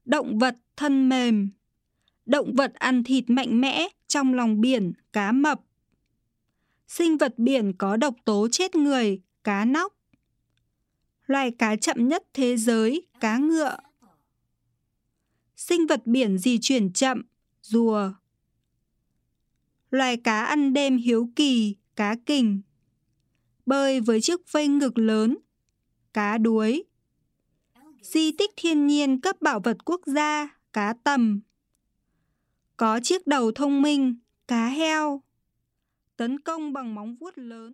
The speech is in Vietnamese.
Động vật thân mềm. Động vật ăn thịt mạnh mẽ trong lòng biển, cá mập. Sinh vật biển có độc tố chết người, cá nóc. Loài cá chậm nhất thế giới, cá ngựa. Sinh vật biển di chuyển chậm, rùa. Loài cá ăn đêm hiếu kỳ, cá kình. Bơi với chiếc vây ngực lớn, cá đuối. Di tích thiên nhiên cấp bảo vật quốc gia, cá tầm. Có chiếc đầu thông minh, cá heo. Tấn công bằng móng vuốt lớn.